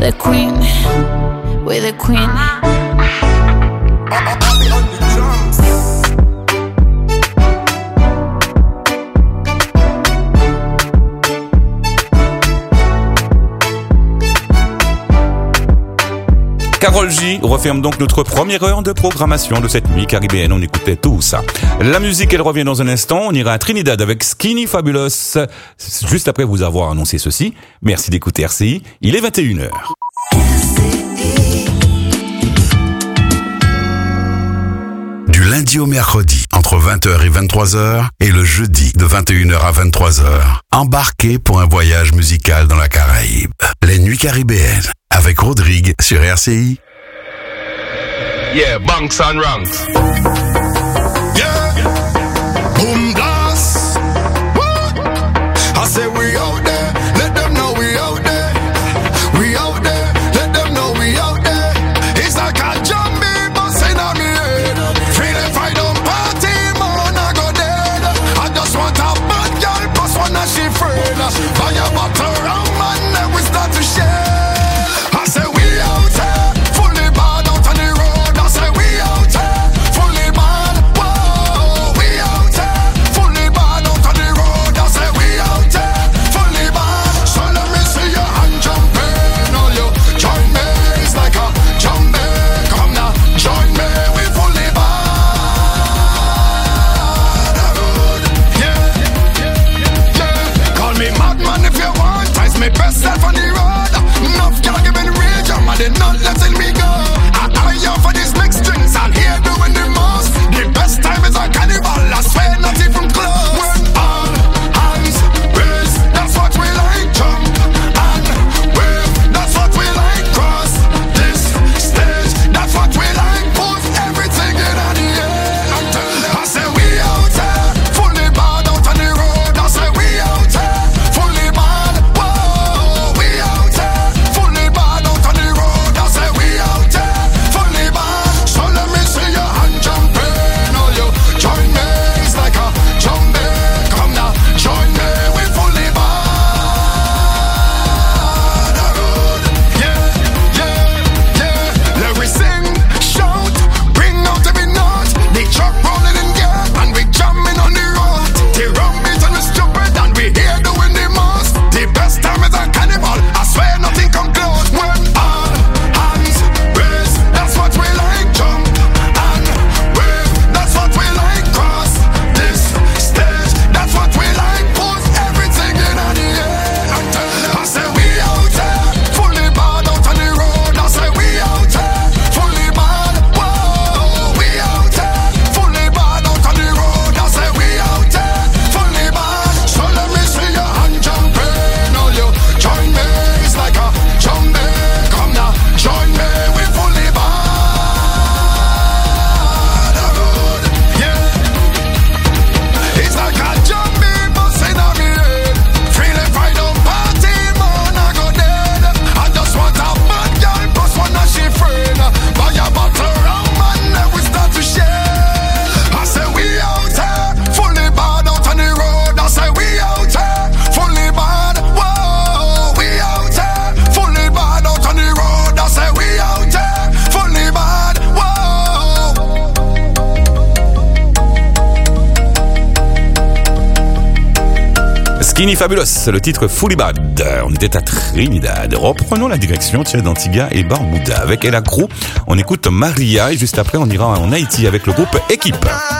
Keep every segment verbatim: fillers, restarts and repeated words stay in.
the queen, we're the queen. Karol J referme donc notre première heure de programmation de cette nuit caribéenne. On écoutait tout ça. La musique, elle revient dans un instant. On ira à Trinidad avec Skinny Fabulous. Juste après vous avoir annoncé ceci. Merci d'écouter R C I. Il est vingt et une heures. Du lundi au mercredi, entre vingt heures et vingt-trois heures, et le jeudi de vingt et une heures à vingt-trois heures. Embarquez pour un voyage musical dans la Caraïbe. Les nuits caribéennes, avec Rodrigue sur R C I. Yeah, bunks and ranks. Yeah, boom blast. Woo. I say we out there, let them know we out there. We out there, let them know we out there. It's like a zombie busting on me head. Feel if I don't party, man, I go dead. I just want a bad girl, plus one that she afraid. Buy a bottle rum and then we start to share. I say we out there, fully bad out on the road. I say we out there, fully bad. Whoa, we out there, fully bad out on the road. I say we out there, fully bad. So let me see your hand jumping. All you join me, it's like a jumping. Come now, join me, we fully bad. Yeah, yeah. Call me madman if you want. Ice me best self on the road. Enough can't give me the rage. I'm mad and not letting me go. I eye out for these next strings. I'm here doing the most. The best time is a carnival. I swear not even close. When all hands raised, that's what we like. Jump and wave, that's what we like. Cross this stage, that's what we like. Put everything in the air and tell them. I say we out there, fully bad out on the road. I say we out there, fully bad. Whoa, we out there, fully bad out on the road. I say we out there, fully bad. So let me see your hand jumping. All you join me, it's like a jumping. Come now, join me, we fully bad. Yeah, yeah, yeah. Let we sing, shout, bring out every note. The truck rolling in gear and we jamming on the road. The rum beat and we stupid and we here doing the most. The best time is a carnival. I swear nothing come close. When all hands raised, that's what we like. Jump and wave, that's what we like. Cross this stage, that's what we like. Put everything in the air and tell them. I say we out there, fully bad out on the road. I say we out there, fully bad. Whoa, we out there, fully bad out on the road. I say we out there, fully bad. So let me see your hand jumping. All you join me, it's like a jumping. Come now, join me, we fully bad. Yeah, it's like a jumping busting on me head. Feel if I don't party, man, I go dead. I just want a bad girl, plus one that she afraid. Buy a bottle rum and then we start to share. I say we out there, fully bad out on the road. I say we out there, fully bad. Whoa, we out there, fully bad out on the road. I say we out there, fully bad. Whoa. Skinny Fabulous, le titre Fully Bad. On était à Trinidad. Reprenons la direction, tiens, d'Antigua et Barbuda. Avec El Accro, on écoute Maria et juste après, on ira en Haïti avec le groupe Équipe.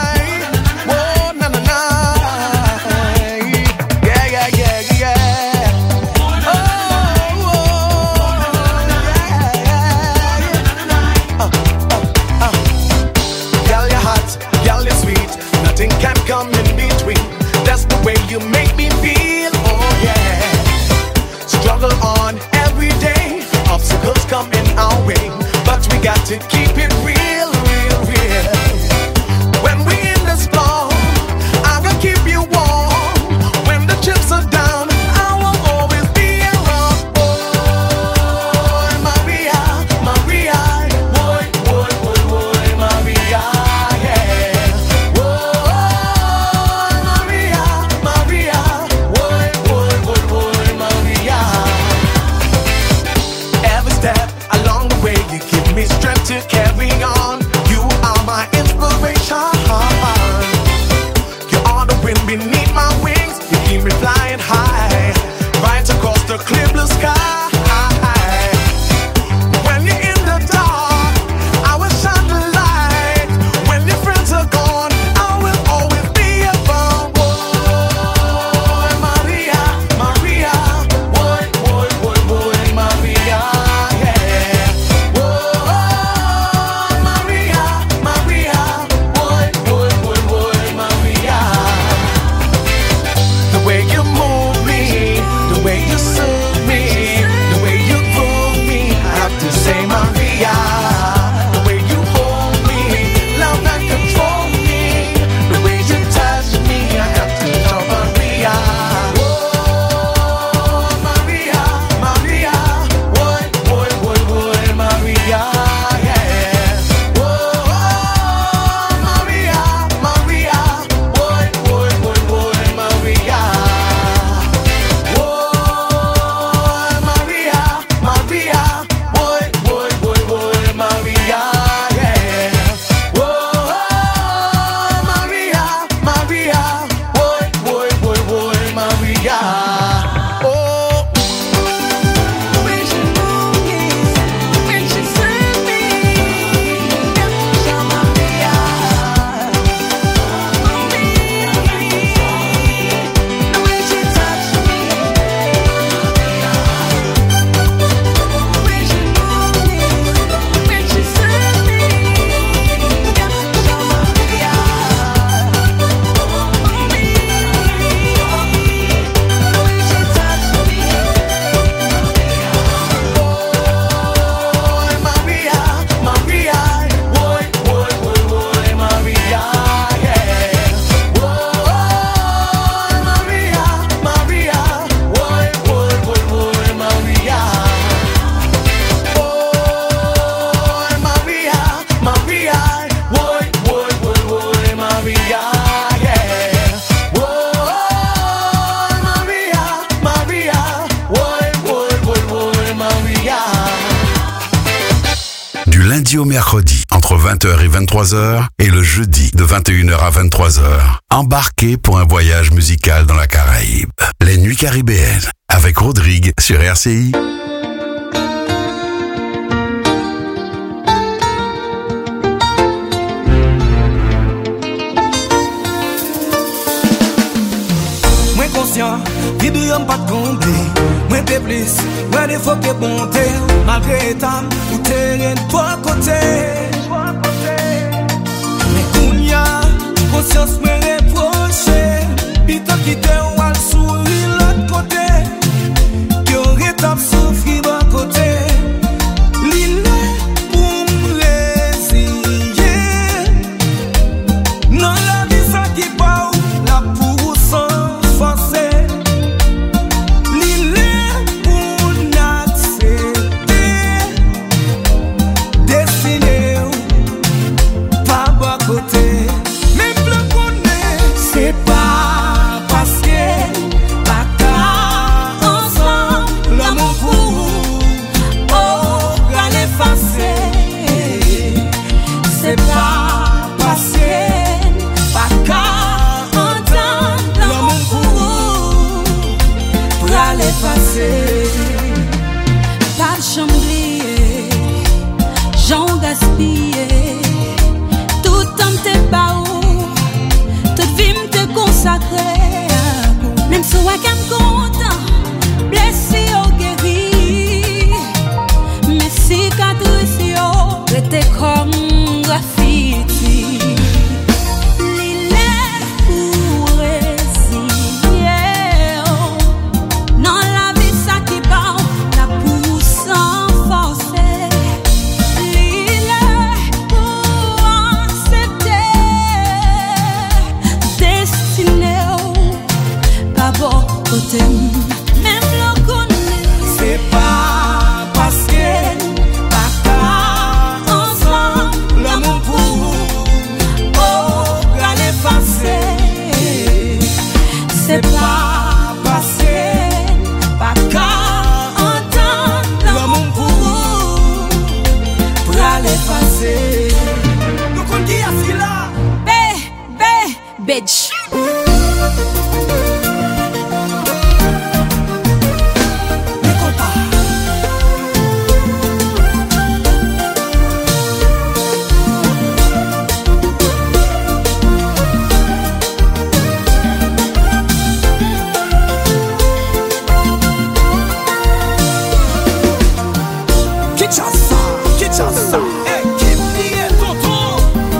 Girl, you're hot, girl, you're sweet. Nothing can come in between. That's the way you make me feel, oh yeah. Struggle on every day. Obstacles come in our way, but we got to keep it real, real, real. When we in the storm, I'm gonna keep you warm. When the chips are down, I will always be around. Boy, Maria, Maria, boy, boy, boy, boy, Maria, yeah. Boy, Maria, Maria, boy, boy, boy, boy, Maria. Every lundi au mercredi, entre vingt heures et vingt-trois heures, et le jeudi, de vingt et une heures à vingt-trois heures. Embarquez pour un voyage musical dans la Caraïbe. Les Nuits Caribéennes, avec Rodrigue sur R C I. Moins conscient, vide ou pas de comblé. Moins de plus, moins de faut que bonté. Malgré état, ou terrain de trois côtés. Mais qu'on y a, conscience me reprocher. Pita qui te ou al sourire l'autre côté. Qui aurait tap souffrir d'un côté. L'île pour me résilier. Non la vie ça qui part, la pour sans forcer. L'île pour n'accepter. Destiné pas bas côté. Même le connaît, c'est pas parce que pas qu'à ensemble l'amour pour oh qu'à l'effacer. C'est pas parce que pas qu'à entendre l'amour pour pour l'effacer. Pas de chamblier, j'en gaspillé. Tout temps t'es pas où, toute vie m'te consacrée. Même si on est content, blessé ou guéri. Mais si cicatrice yo, était comme graffiti. L'île pour résigner. Non la vie ça qui part, la pousse sans forcer. L'île pour accepter. Destiné pas bon côté. Même le connaît. C'est pas parce que pas qu'à ensemble l'amour pour oh qu'à l'effacer. C'est pas parce que pas qu'à entendre l'amour pour pour l'effacer. Nous qu'on dit assis là. Bé, bé, bitch. Kinshasa, Kinshasa, hey, qui plie tonton.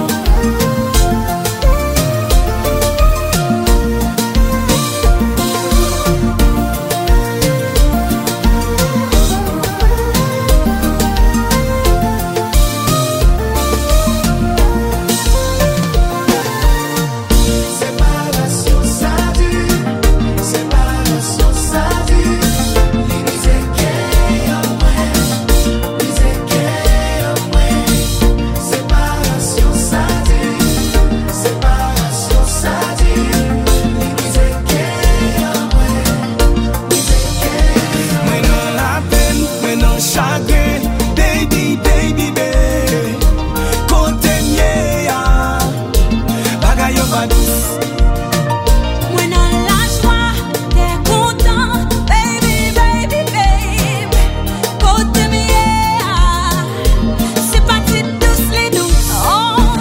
Séparation ça dure, séparation ça dure. L'unité qui est en moi, l'unité qui est en moi. Séparation ça dure, séparation ça dure. L'unité qui est en moi, l'unité qui est en moi. Moi dans la peine, moi dans le chagrin, baby, baby, baby. Côté mieux, bagaille au pas douce. Moi dans la joie, t'es content, baby, baby, baby. Côté mien, c'est parti douce les douces. Oh,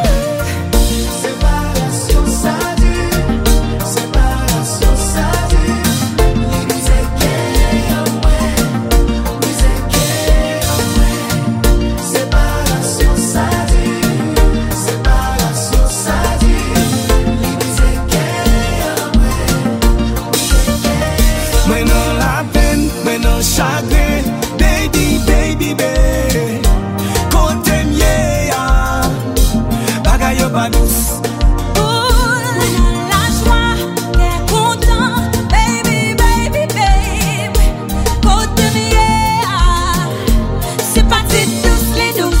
Séparation ça dure, séparation ça dure. L'unité qui est en moi, l'unité qui est en moi. Séparation ça dure, séparation ça dure. L'unité qui est en moi, l'unité qui est en moi. Moi dans la peine, moi dans le chagrin, baby, baby, baby. Côté mieux, bagaille au pas douce. dans la joie, t'es content, baby, baby, baby. Côté mien, c'est parti douce les douces.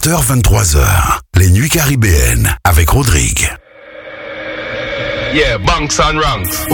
vingt heures vingt-trois heures. Les nuits caribéennes avec Rodrigue. Yeah, Banks and Ranks.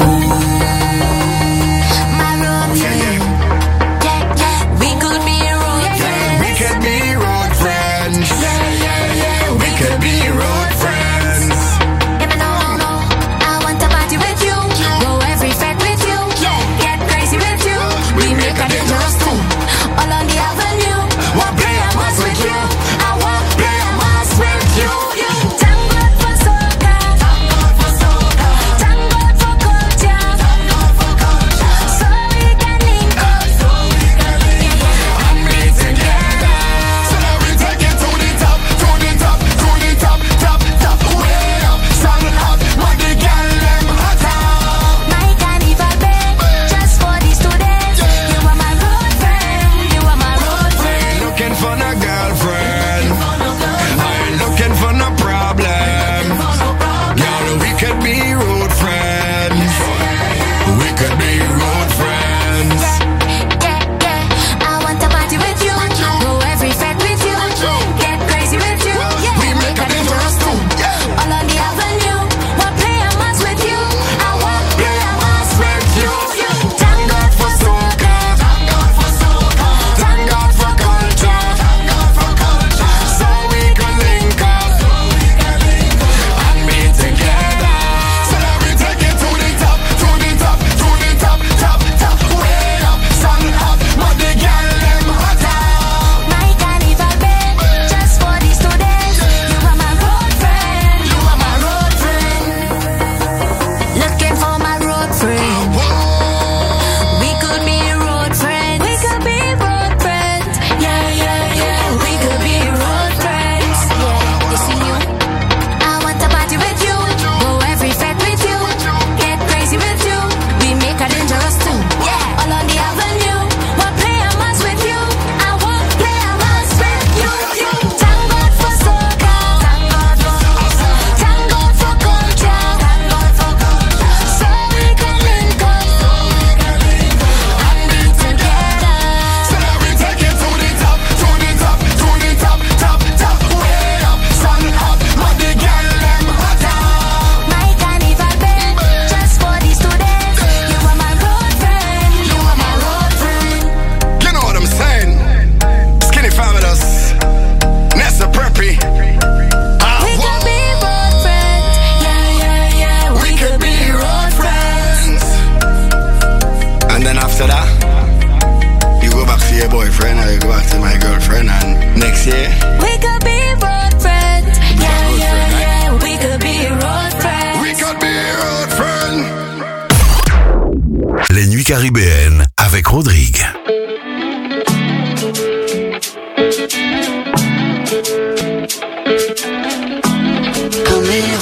Caribéenne avec Rodrigue. Conmigo,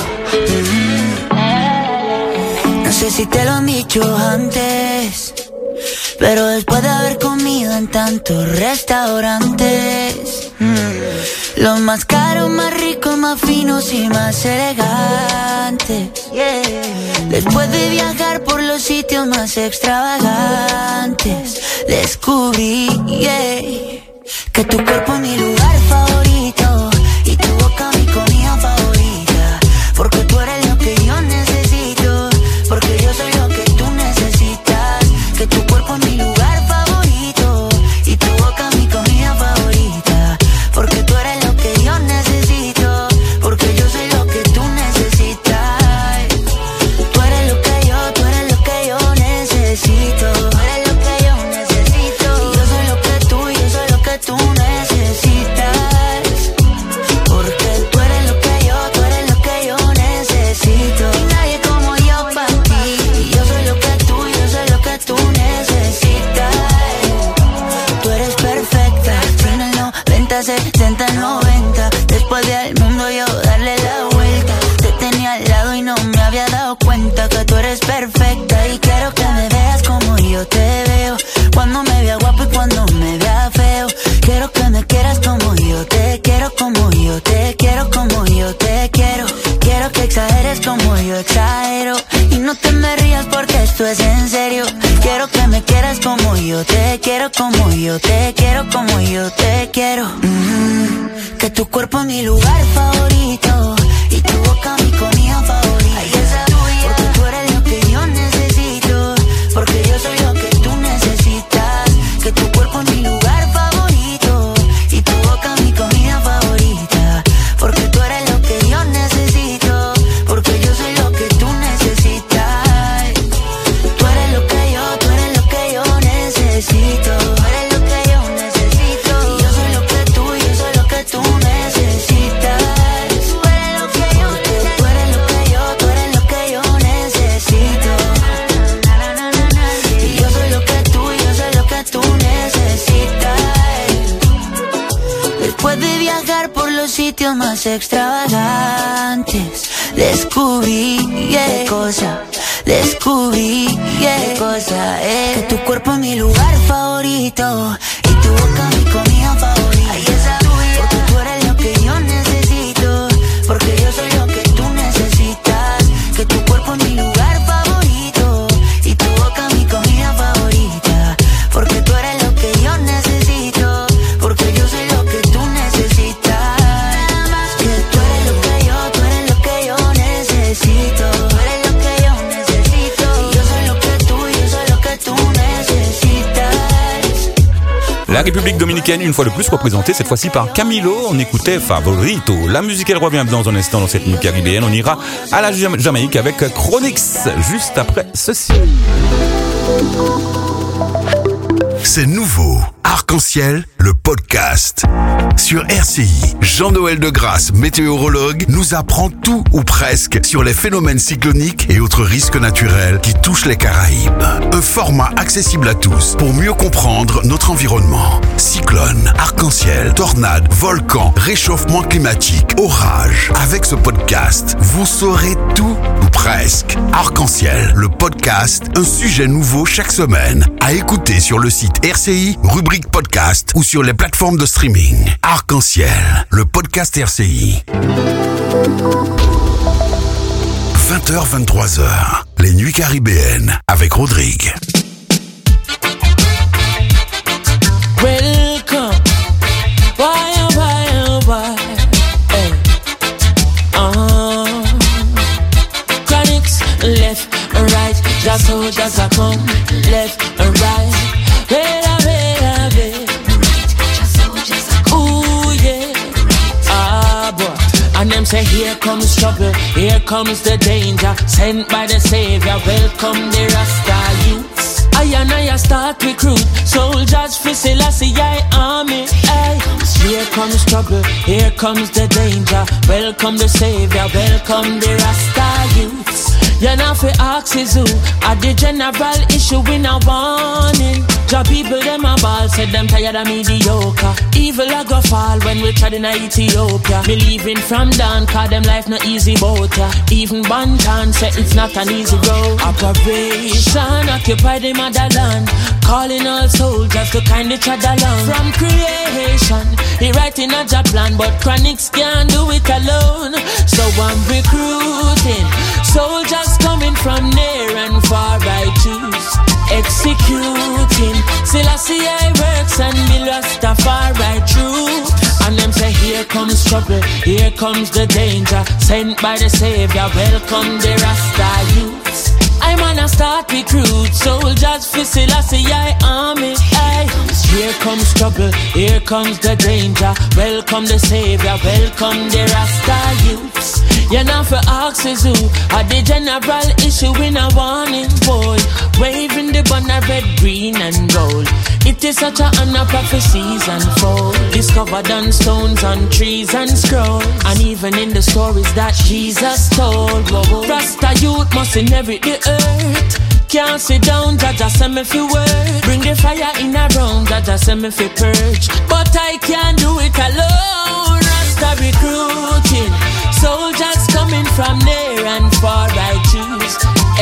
mm-hmm. No sé si te lo han dicho antes, pero después de haber comido en tantos restaurantes, mm, los más caros, más ricos, más finos y más elegantes, yeah. Después de viajar por los sitios más extravagantes, descubrí, yeah, que tu cuerpo es mi lugar favorito y tu boca mi comida favorita, porque tú eres lo que yo necesito, porque yo soy lo que tú necesitas, que tu cuerpo es mi lugar favorito y tu boca mi comida favorita, porque tú eres lo que yo necesito, porque yo soy lo que tú necesitas. Tú eres lo que yo, tú eres lo que yo necesito, tú eres lo que yo necesito, y yo soy lo que tú, yo soy lo que tú necesitas, porque tú eres lo que yo, tú eres lo que yo necesito, y nadie como yo para ti, y yo soy lo que tú, yo soy lo que tú necesitas. Tú eres perfecta, en el noventa, setenta, noventa, después del mundo yo darle la vuelta, te tenía al lado y no me había dado cuenta que tú eres perfecta, y quiero que me veas como yo te veo, cuando me vea guapo y cuando me vea feo, quiero que me quieras como yo te quiero, como yo te quiero, como yo te quiero, quiero que exageres como yo exagero, y no te me rías porque esto es en serio, quiero que me quieras como yo yo te quiero, como yo te quiero, como yo te quiero. Mm-hmm. Que tu cuerpo es mi lugar favorito y tu boca mi comida favorita. Ay, esa tuya. Porque tú eres lo que yo necesito, porque yo soy lo que tú necesitas. Que tu cuerpo es mi lugar favorito y tu boca mi comida favorita. Porque tú eres lo que yo necesito, porque yo soy lo que tú necesitas. Tú eres lo que yo, tú eres lo que yo necesito. Tú eres lo que yo necesito. Y yo soy lo que tú, yo soy lo que tú necesitas. Tú eres lo que yo necesito. Tú eres lo que yo, tú eres lo que yo necesito. Y yo soy lo que tú, yo soy lo que tú necesitas. Después de viajar por los sitios más extravagantes, descubrí yeah, qué cosa, descubrí yeah, qué cosa es. Que tu cuerpo es mi lugar favorito y tu boca mi comida favorita. Ay, esa tuya. Porque tú eres lo que yo necesito, porque yo soy lo que tú necesitas. Que tu cuerpo es mi lugar favorito y tu boca mi comida favorita. Porque tú eres lo que yo necesito, porque yo soy lo que tú necesitas. Que tú eres lo que yo, tú eres lo que yo necesito. Tú eres lo que yo necesito. Y yo soy lo que tú, yo soy lo que tú necesitas. La République Dominicaine, une fois de plus représentée, cette fois-ci par Camilo. On écoutait Favorito. La musique, elle revient dans un instant dans cette nuit caribéenne. On ira à la Jama- Jamaïque avec Chronix, juste après ceci. C'est nouveau. Arc-en-ciel, le podcast. Sur R C I, Jean-Noël Degrasse, météorologue, nous apprend tout ou presque sur les phénomènes cycloniques et autres risques naturels qui touchent les Caraïbes. Un format accessible à tous pour mieux comprendre notre environnement. Cyclones, arc-en-ciel, tornades, volcans, réchauffement climatique, orages. Avec ce podcast, vous saurez tout ou presque. Arc-en-ciel, le podcast, un sujet nouveau chaque semaine. À écouter sur le site R C I, rubrique podcast ou sur les plateformes de streaming. Arc-en-ciel, le podcast R C I. vingt heures vingt-trois heures, les nuits caribéennes avec Rodrigue. Welcome. Why, oh, why, oh, why? Hey. Uh-huh. Chronics, left and right. Just so, just a come. Left and right. Wait a wait a bit. Ooh, yeah. Ah, boy. And them say, here comes trouble. Here comes the danger. Sent by the Savior. Welcome the Rasta youths. I and I start recruit soldiers for Selassie I army. Ay. Here comes trouble, here comes the danger. Welcome the Savior, welcome the Rasta youths. You know for axes who are the general issue in a warning. Job people them a ball, said them tired of mediocre. Evil a go fall when we tried in Ethiopia. Me leaving from down, cause them life not easy boat ya. Even Bantan said it's not an easy road. Operation occupy the motherland, calling all soldiers to kind of trod along. From creation, he writing a job plan, but Chronics can't do it alone. So I'm recruiting soldiers coming from near and far. I choose executing Selassie I works and be Rastafari true. And them say here comes trouble, here comes the danger. Sent by the Savior, welcome the Rasta youths. I'm on a start recruit soldiers for Selassie I army. Ay. Here comes trouble, here comes the danger. Welcome the Savior, welcome the Rasta youths. You know for axes who are the general issue in a warning, boy. Waving the banner red, green and gold. It is such a honor prophecies unfold. Discovered on stones, on trees and scrolls. And even in the stories that Jesus told. Whoa, Rasta youth must inherit the earth. Can't sit down, Jaja send me fi work. Bring the fire in a round, Jaja send me fi purge. But I can't do it alone. Rasta recruiting soldiers coming from near and far. I choose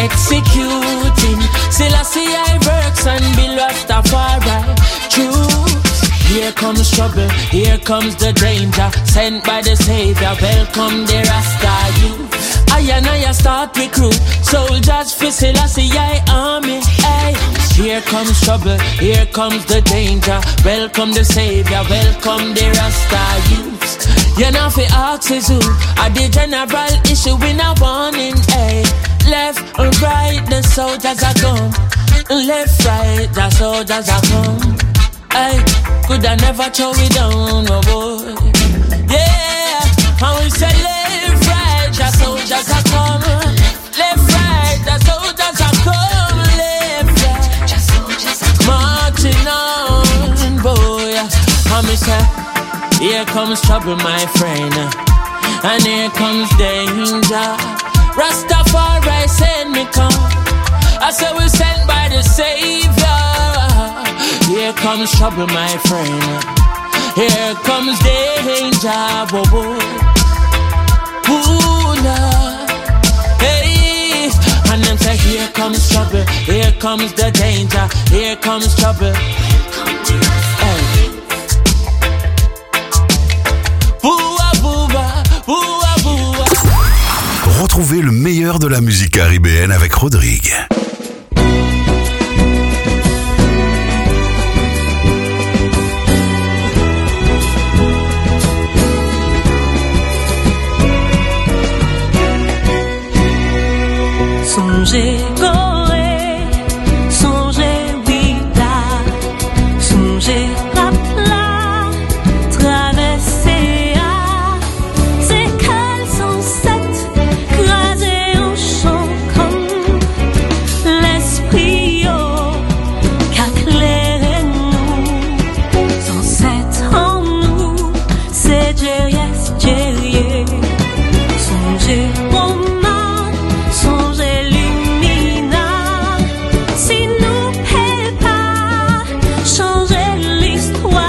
executing Selassie I works and be Rastafari true. Here comes trouble, here comes the danger. Sent by the Savior, welcome the Rasta youth. I and I start recruit soldiers for Selassie I army. Ay. Here comes trouble, here comes the danger. Welcome the savior, welcome the Rasta youths. You know fi ask is who are the general issue in a warning, eh? Left and right, the soldiers are come. Left, right, the soldiers are come. Hey, could I never throw it down, no boy. Yeah, and we say left, right, the soldiers are come. Left, right, the soldiers are come. Left, right, the soldiers are come. Marching on, boy. And we say, here comes trouble, my friend, and here comes danger. Rastafari send me come. I say we sent by the Savior. Here comes trouble, my friend. Here comes danger, boy. Ooh, Lord. Hey, and them say here comes trouble. Here comes the danger. Here comes trouble. Hey. Boua, boua, boua, boua. Retrouvez le meilleur de la musique caribéenne avec Rodrigue. Songez Gorée, songez Wida, songez Rapla, traversez à ces cales sans sept, crasées en chant comme l'esprit qu'éclairez-nous, sans sept en nous, c'est Djeriès, Djerié, songez Romain, songez Lumina, si nous paie pas changer l'histoire,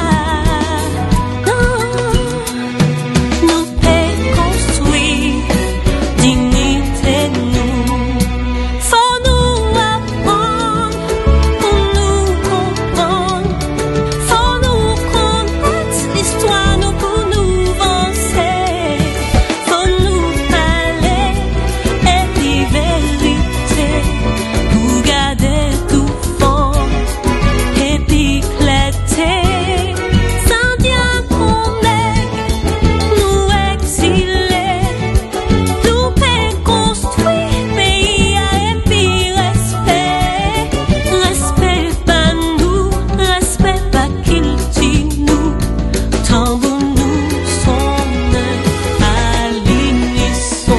non, nous paie construire dignité nous, faut nous apprendre pour nous comprendre, faut nous connaître l'histoire nous pour nous avancer, faut nous parler et puis vérité pour garder tout fond et puis cléter sans bien connaître nous exiler nous paix construire pays et puis respect respect pas nous respect pas qu'il dit nous tant pour nous sommes à l'unisson.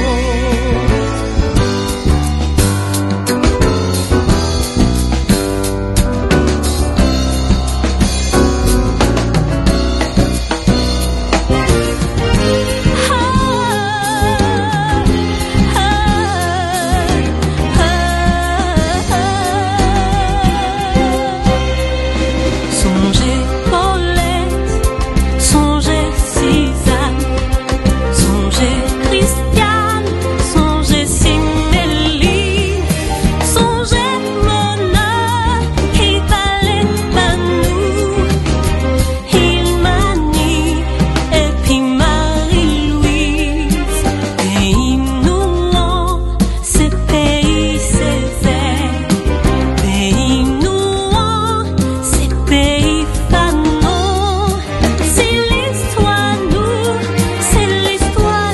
Songez Paulette, songez Suzanne, songez Christiane, songez Simélie, songez Mona, il parlait pas nous, il manie, et puis Marie-Louise, pays nous, c'est pays Césaire, pays nous, c'est pays Fanon, c'est l'histoire nous, c'est l'histoire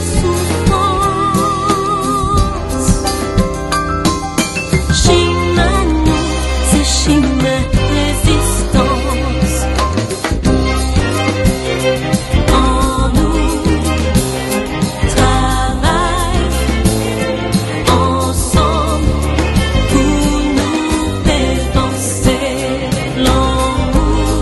souffrance. Chima nous, c'est chima résistance. En nous, travail ensemble pour nous dépenser l'amour,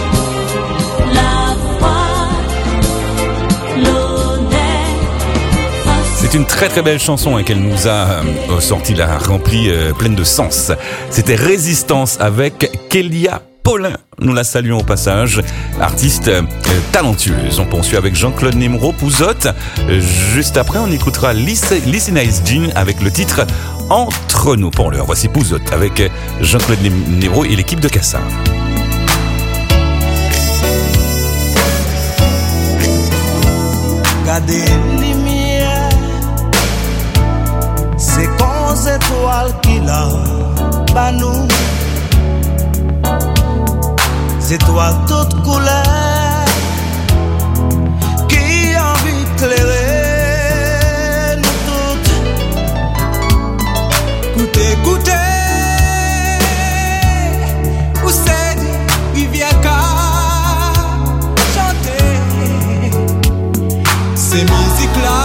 la foi, l'honneur. C'est une très très belle chanson hein, qu'elle nous a euh, sorti là, remplie, euh, pleine de sens. C'était Résistance avec Kélia Paulin. Nous la saluons au passage, artiste euh, talentueuse. On poursuit avec Jean-Claude Nemro, Pouzotte. Euh, juste après, on écoutera Lissy Nice Jean avec le titre Entre nous. Pour l'heure, voici Pouzotte avec euh, Jean-Claude Nemro et l'équipe de Cassard. Gardez lumière, c'est qu'on étoiles qui là, bah nous, étoiles toutes couleurs qui ont éclairé nous toutes. Goûtez, goûtez, où c'est rivière qu'à chanter ces musiques-là,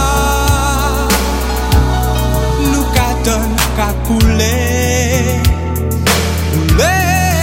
nous qu'à donner, qu'à couler, couler.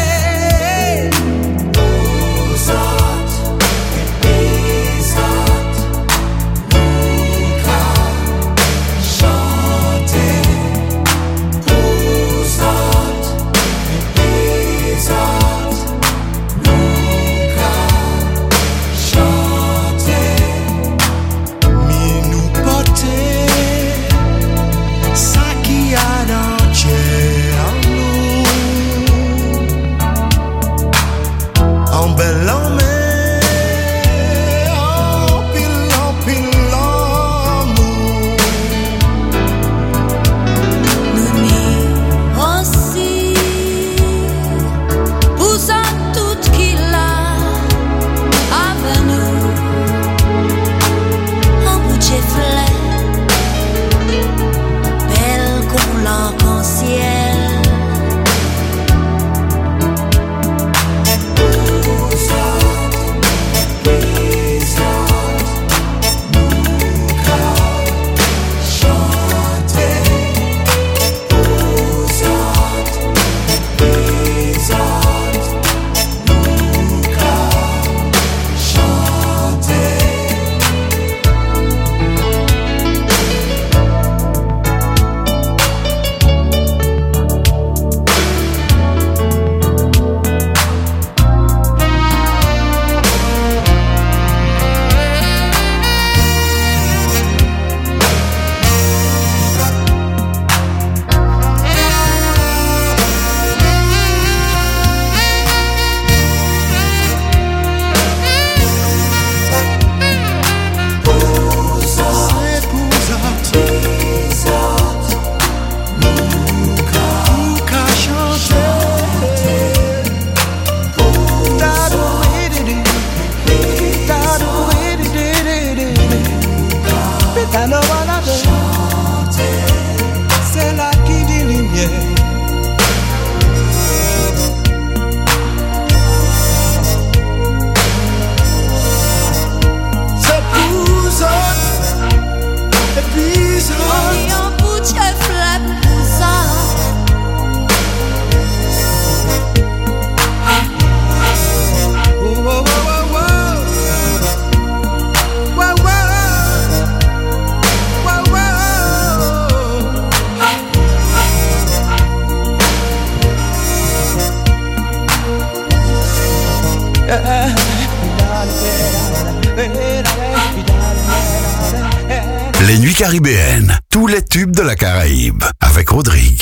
Les Nuits Caribéennes, tous les tubes de la Caraïbe, avec Rodrigue.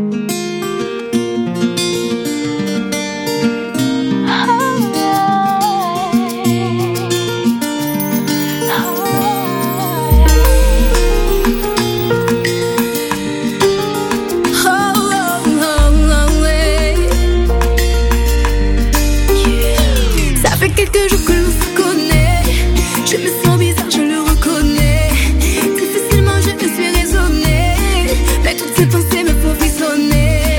Ça fait quelques jours que l'on se connaît. Je me sens bizarre, je le reconnais. Difficilement je me suis raisonnée, mais toutes ces pensées me font frissonner.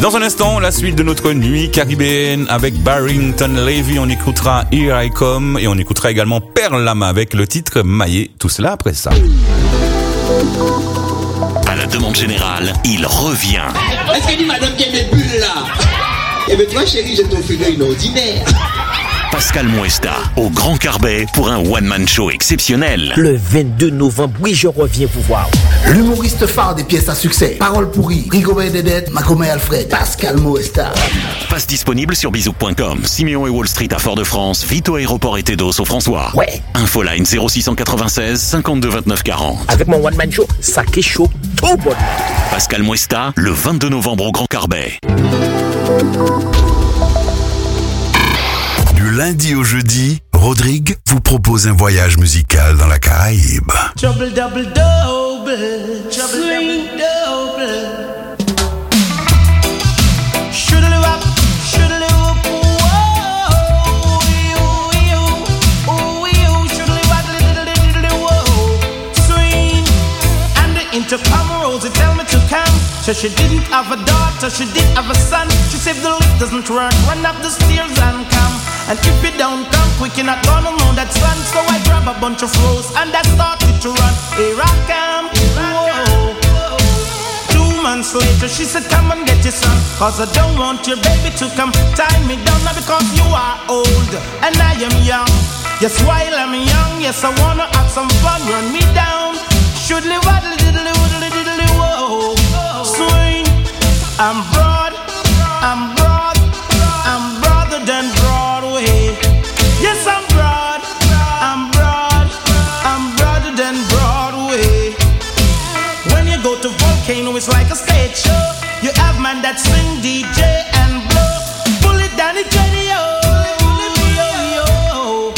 Dans un instant, la suite de notre nuit caribéenne avec Barrington Levy. On écoutera Here I Come et on écoutera également Pearl Lama avec le titre Maillé. Tout cela après ça. À la demande générale, il revient. Est-ce que dit madame qui aime mes bulles là? Eh bien toi chérie, je t'offre une ordinaire. Pascal Moesta au Grand Carbet pour un one-man show exceptionnel. Le vingt-deux novembre, oui, je reviens vous voir. L'humoriste phare des pièces à succès. Paroles pourries, Rigobert Dedet, Macomé Alfred, Pascal Moesta. Passe disponible sur bisouk point com. Siméon et Wall Street à Fort-de-France, Vito Aéroport et Tedos au François. Ouais. Infoline zéro six cent quatre-vingt-seize cinquante-deux vingt-neuf quarante. Avec mon one-man show, ça qui est chaud, tout bon. Pascal Moesta, le vingt-deux novembre au Grand Carbet. Du lundi au jeudi, Rodrigue vous propose un voyage musical dans la Caraïbe. Trouble double double, trouble double double. Shoodle up, shoodle up, whoa, you, you, oh you, shoodle up, little little little whoa, swing. And the intercom rose, it tell me to come. So she didn't have a daughter, she did have a son. She said the lift doesn't work, run up the stairs and come. And if you don't come quick, you're not gonna know that sun. So I grab a bunch of rose and I started to run. Here I come, whoa. Two months later, she said, come and get your son. Cause I don't want your baby to come tie me down. Now because you are old and I am young. Yes, while I'm young, yes, I wanna have some fun. Run me down. Should live waddle diddly woodly diddly whoa. Swing, I'm broad, I'm broad, I'm broader than Broadway. Yes, I'm broad, I'm broad, I'm broader than Broadway. When you go to Volcano, it's like a stage show. You have man that sing, D J and blow. Pull it down, it's ready, yo, yo, yo.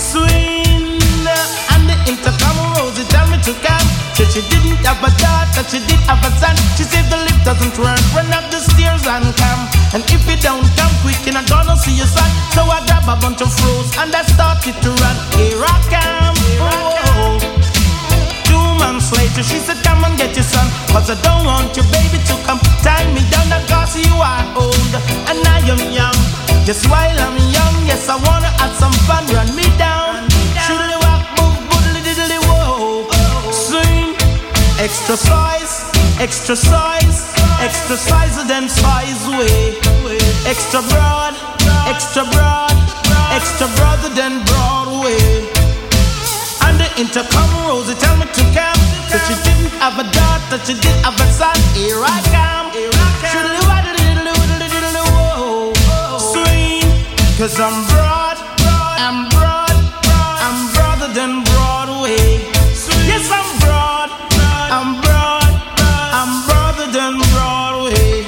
Swing, and the intercom rose, it tell me to come. So she didn't have a daughter, she did have a son. She said the lift doesn't work, run up the stairs and come. And if you don't come quick, you're not gonna see your son. So I grab a bunch of rose and I started to run. Here I come, oh. Two months later, she said, come and get your son. Cause I don't want your baby to come tie me down. Cause you are old and I am young. Just while I'm young, yes, I wanna have some fun. Run me down. Shoodly walk, move, boodly diddly whoa. Swing, extra size, extra size, extra size than size way. Extra broad, extra broad, extra broader than Broadway. And the intercom rose, tell me to come. So she didn't have a daughter, she did have a son. Here I come, shoodly waddle diddly woodly diddly whoa. Swing, cause I'm broad, I'm broad, I'm broader than Broadway. Yes, I'm broad, I'm broad, I'm broader than Broadway.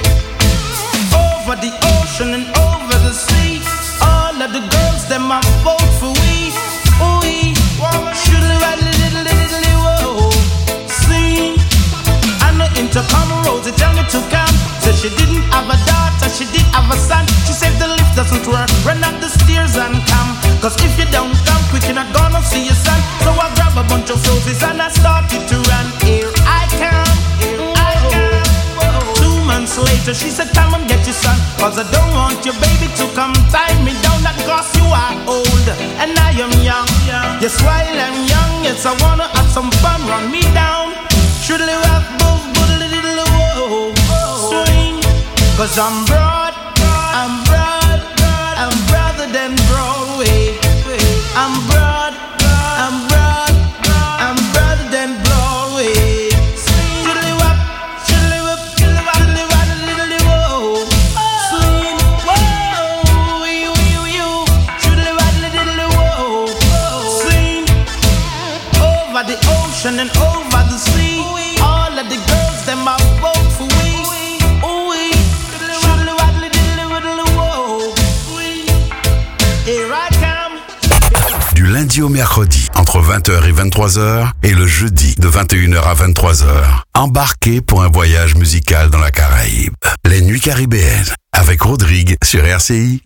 Over the ocean and over the sea, all of the girls, them are vote for we. We should little little little whoa. Sing, and the intercom rose, it tell me to come. So she didn't have a daughter, she did have a son. She said the lift doesn't work, run up the stairs and come. Cause if you don't come quick, you're not gonna see your son. So I grab a bunch of roses and I started to run. Here I come, here I come. Two months later, she said, come and get your son. Cause I don't want your baby to come tie me down. Not cause you are old and I am young. Yes, while I'm young, yes, I wanna have some fun. Run me down. Should live up, boom, boodly diddly whoa. Swing, cause I'm broad, I'm broad, I'm broader than Broadway. I'm broad, I'm broad, I'm broader than Broadway. Diddly wop, diddly wop, diddly wop, diddly wop, diddly whoa. Swing, whoa, you, you, you, diddly wop, diddly whoa. Swing, over the ocean and over the sea, all of the girls them are vote for we. Ooh, we, diddly wop, diddly wop, whoa. Here I come. Du lundi au mercredi, entre vingt heures et vingt-trois heures, et le jeudi, de vingt et une heures à vingt-trois heures. Embarquez pour un voyage musical dans la Caraïbe. Les Nuits Caribéennes, avec Rodrigue sur R C I.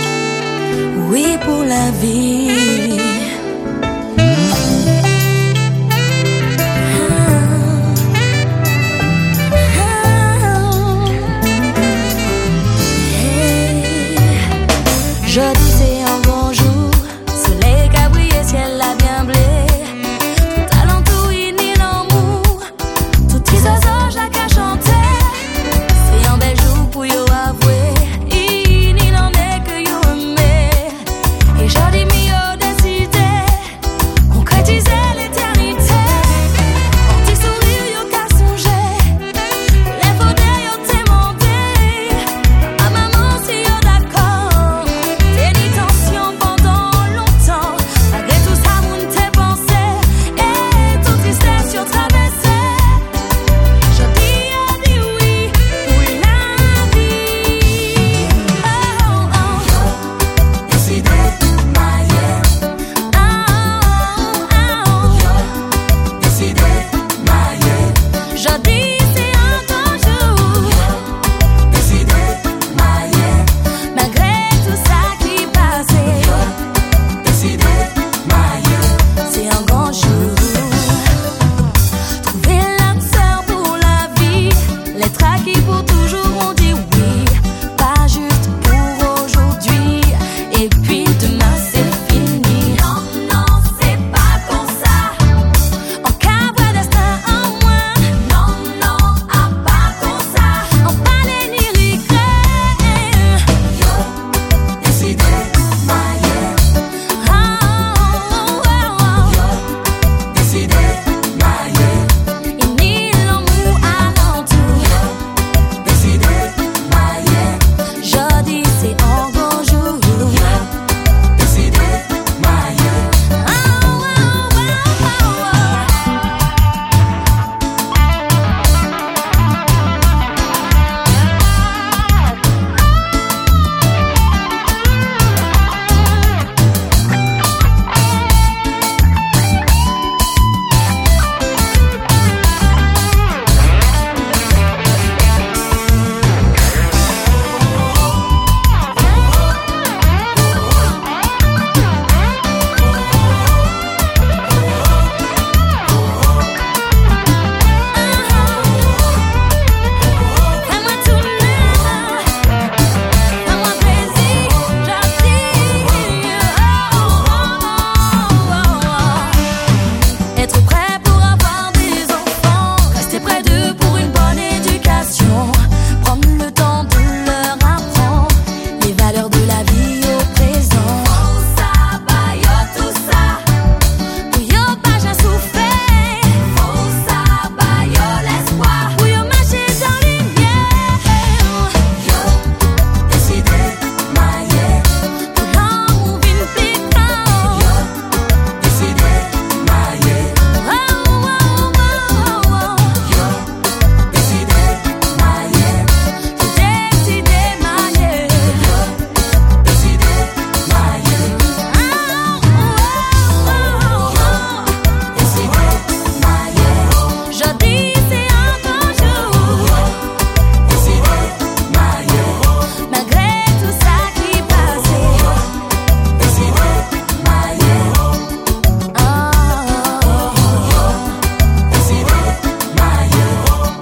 Oui, pour la vie.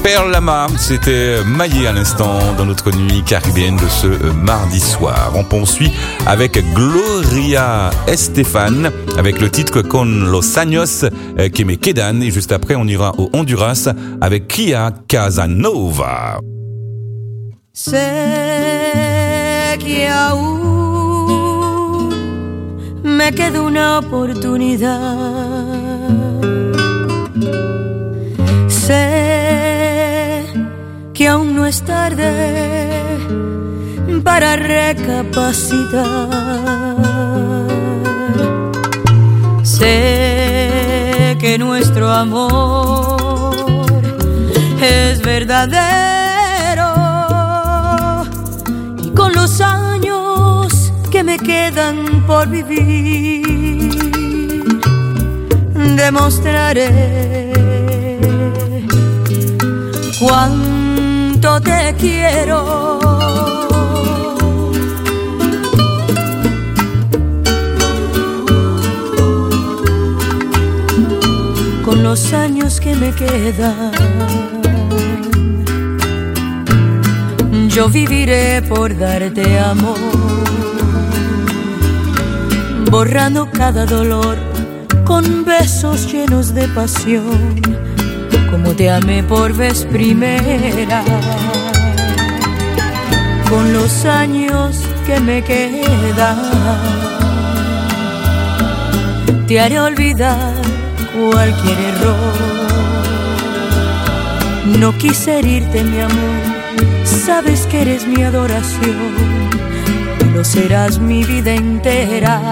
Pearl Lama, c'était maillé à l'instant dans notre nuit caribéenne de ce euh, mardi soir. On poursuit avec Gloria Estefan avec le titre Con los años euh, que me quedan et juste après on ira au Honduras avec Kia Casanova. Sé que aún me queda una oportunidad. Sé que aún no es tarde para recapacitar. Sé que nuestro amor es verdadero y con los años que me quedan por vivir demostraré cuánto te quiero. Con los años que me quedan, yo viviré por darte amor, borrando cada dolor con besos llenos de pasión, como te amé por vez primera. Con los años que me quedan, te haré olvidar cualquier error. No quise herirte, mi amor, sabes que eres mi adoración y lo serás mi vida entera.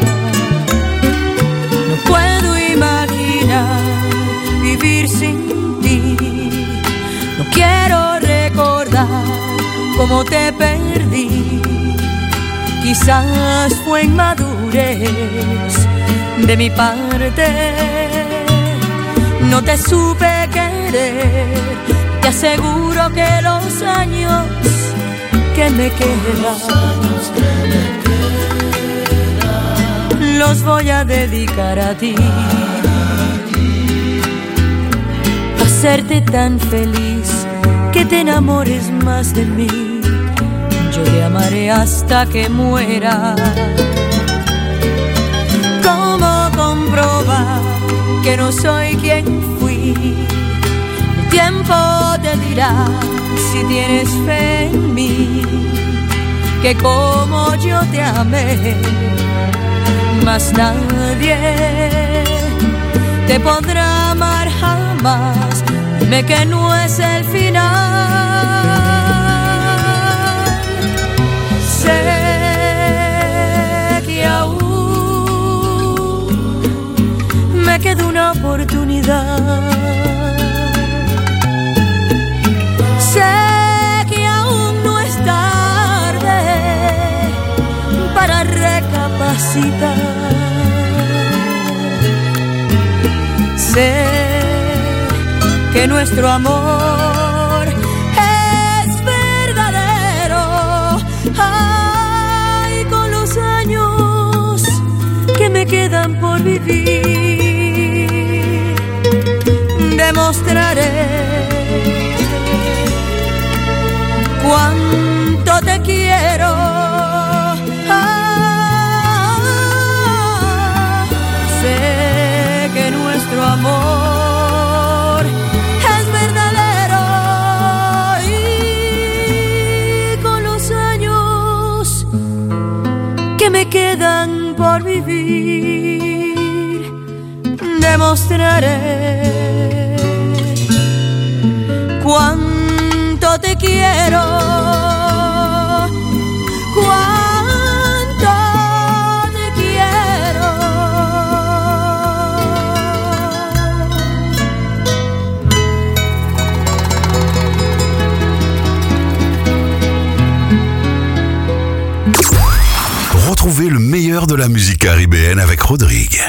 No puedo imaginar vivir sin ti, no quiero recordar cómo te perdí. Quizás fue inmadurez de mi parte, no te supe querer. Te aseguro que los años que me quedan los voy a dedicar a ti, a hacerte tan feliz que te enamores más de mí. Yo te amaré hasta que muera. ¿Cómo comprobar que no soy quien fui? El tiempo te dirá si tienes fe en mí, que como yo te amé, más nadie te podrá amar jamás. Dime que no es el final. Sé que aún me queda una oportunidad. Sé que aún no es tarde para recapacitar. Sé que nuestro amor es verdadero. Ay, con los años que me quedan por vivir, demostraré cuánto te quiero. Ah, sé que nuestro amor es verdadero y con los años que me quedan por vivir demostraré cuánto te quiero, cuánto te quiero. Retrouvez le meilleur de la musique caribéenne avec Rodrigue.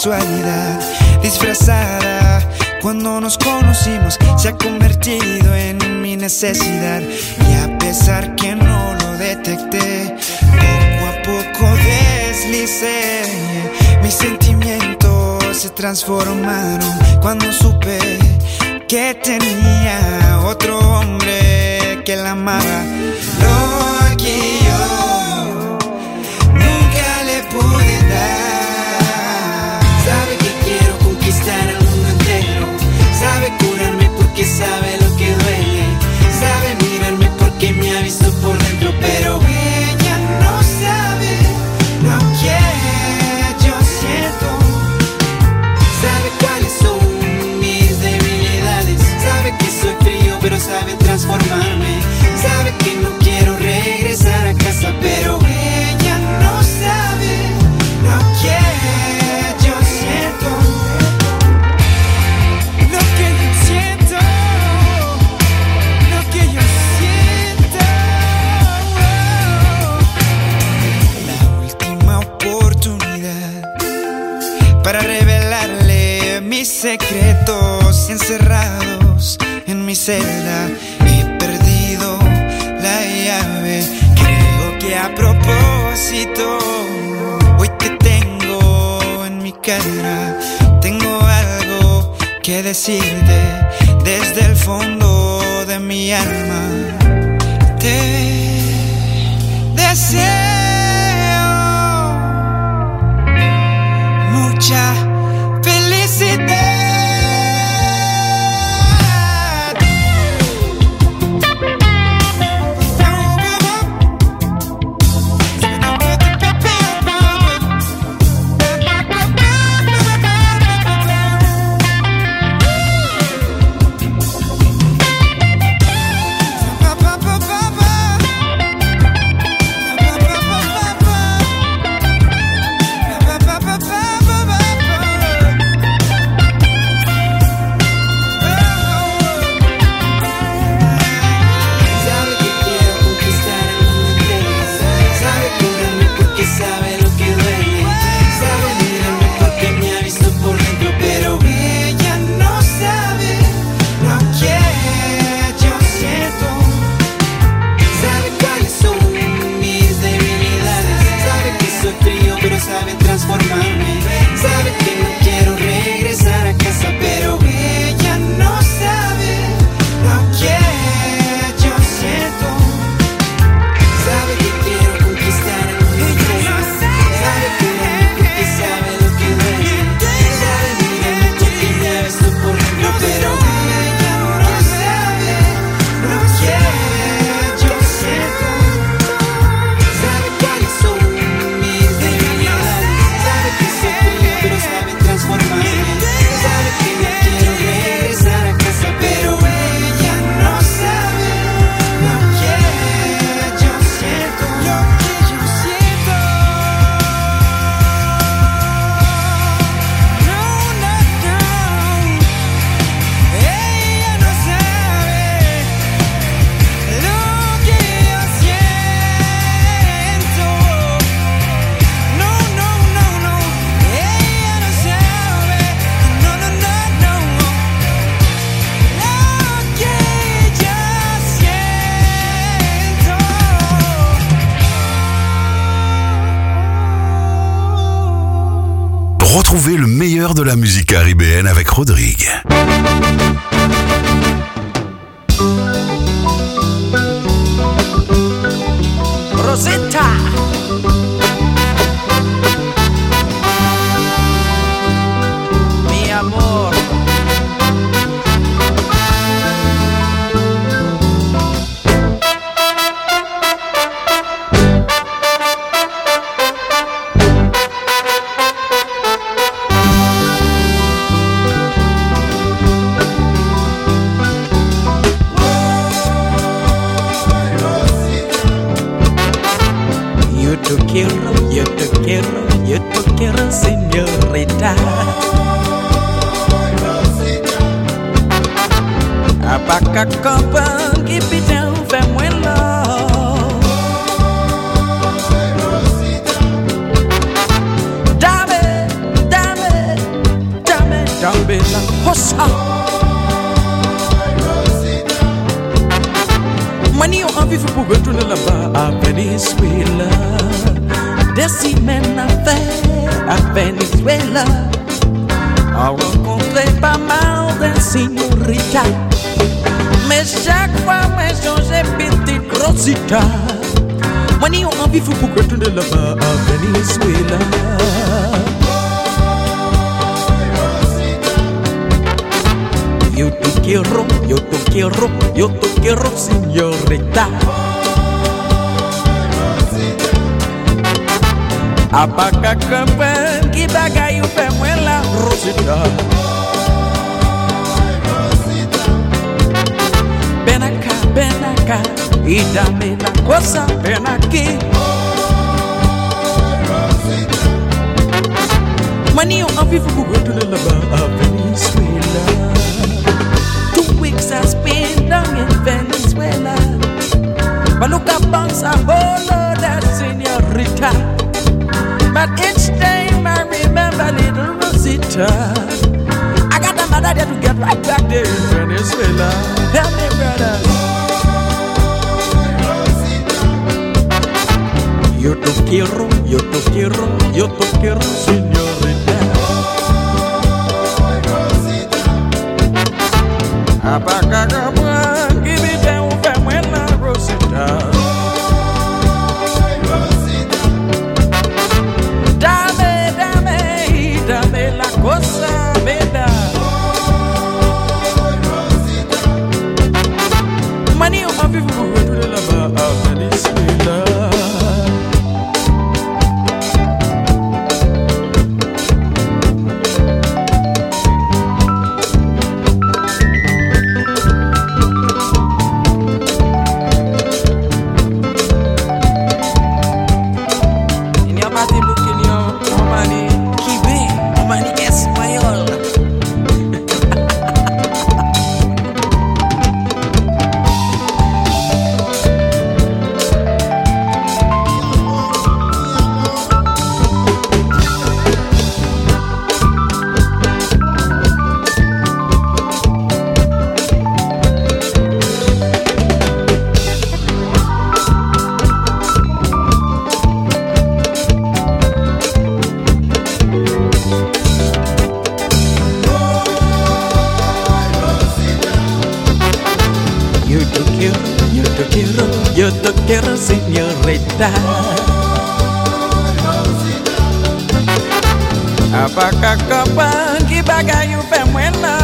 casualidad disfrazada. Cuando nos conocimos se ha convertido en mi necesidad. Y a pesar que no lo detecté, poco a poco deslicé. Mis sentimientos se transformaron cuando supe que tenía otro hombre que la amaba. Lo que yo nunca le pude dar. Sabe que quiero conquistar el mundo entero. Sabe curarme porque sabe lo que duele. Sabe mirarme porque me ha visto por dentro. Pero ella no sabe lo que yo siento. Sabe cuáles son mis debilidades. Sabe que soy frío pero sabe transformarme. Sabe que no quiero regresar a casa, pero ella no sabe lo que yo siento. Lo que yo siento, lo que yo siento. La última oportunidad para revelarle mis secretos encerrados en mi celda. He perdido la llave, creo que a propósito. Hoy te tengo en mi cara, tengo algo que decirte desde el fondo de mi alma. Te deseo mucha felicidad. Retrouvez le meilleur de la musique caribéenne avec Rodrigue. Rosetta. Mi amor. Yo te quiero, yo te quiero, yo te quiero, señorita. Apaca copa, keep it down, fais-moi love. Dame, dame, Venezuela. Décimène affaire à Venezuela. A rencontré pas mal de señorita. Mais chaque fois, moi, j'ai petite Rosita. Moi, n'y a envie fou pour retourner là-bas à Venezuela. Yo te quiero, yo te quiero, yo te quiero, señorita. Apaka kapan ki bagay ou fe mwen la Rosita. Ven acá, ven acá y dame la cosa, ven aquí. Money on envie for go to the lava of Venezuela. Two weeks I spent down in Venezuela. But look up on some bolo that señorita. But each time I remember little Rosita. I got the mother there to get right back there in Venezuela. Help me, brother. Yo te quiero, yo te quiero, yo te quiero, señorita. Apaga cabrón, give me the un femuela, Rosita. Dame, dame, dame la cosa, me da. Money on my people who go to the lava of Venezuela. Yo te quiero, señorita. Apaka kapan ki bagay ou fe mwen la.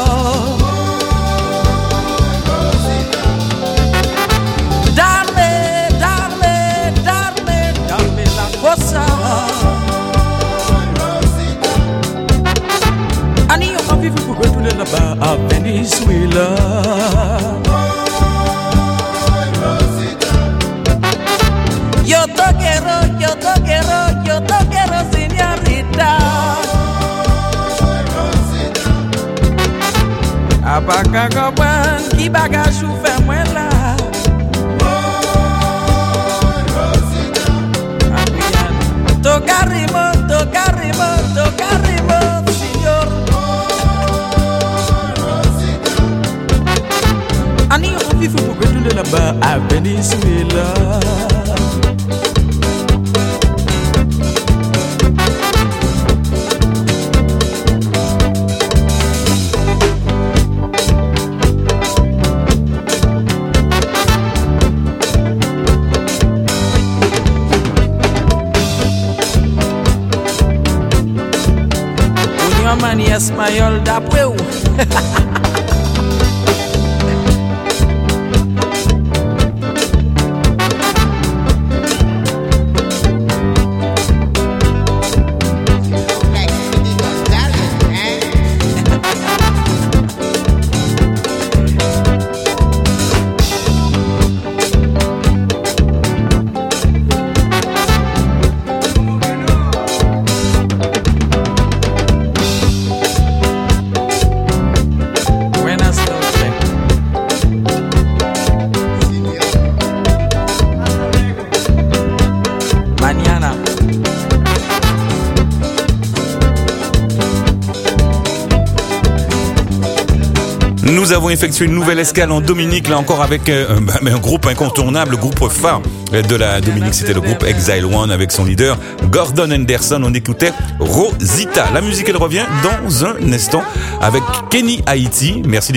Dame, dame, dame, dame la cosa. Ani yo envie pour go to là-bas à Venezuela. Yo te quiero, yo te quiero, yo te quiero, señorita. Apaka kapan ki bagay ou fe mwen la. Toca ritmo, toca ritmo, toca ritmo, señor. Ani yo envie pour go to là-bas à Venezuela. Mani español da pueu. Nous avons effectué une nouvelle escale en Dominique, là encore avec euh, bah, un groupe incontournable, le groupe phare de la Dominique, c'était le groupe Exile One avec son leader Gordon Henderson. On écoutait Rosita. La musique, elle revient dans un instant avec Kenny Haiti. Merci.